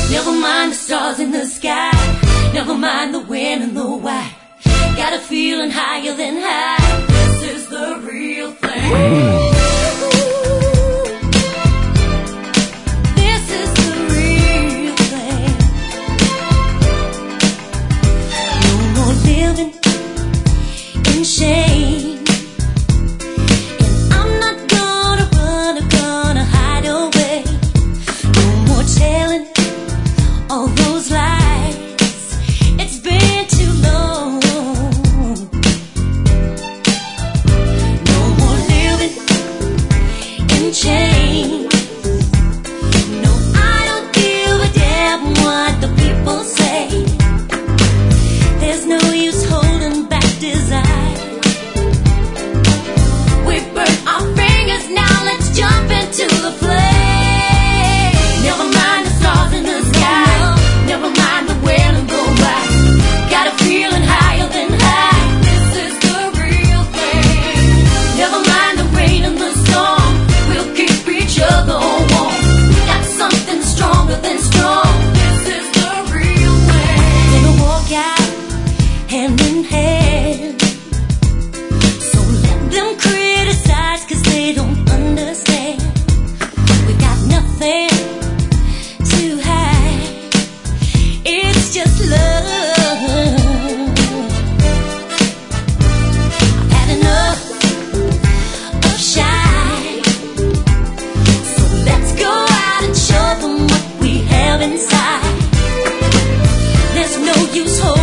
Never mind the stars in the sky, never mind the when and the why. Got a feeling higher than high. This is the real thing. Shame, and I'm not gonna hide away. No more telling all those lies. It's been too long. No more living in chains. No, I don't give a damn what the people say. There's no use holding back desire. Jump into the flame. Never mind the stars in the sky, never mind the when and the why. Got a feeling higher than high. This is the real thing. Never mind the rain and the storm, we'll keep each other warm. Got something stronger than strong. This is the real thing. Gonna walk out hand in hand. So let them criticize, 'cause they don't understand. Nothing to hide, it's just love. I've had enough of shy, so let's go out and show them what we have inside. There's no use holding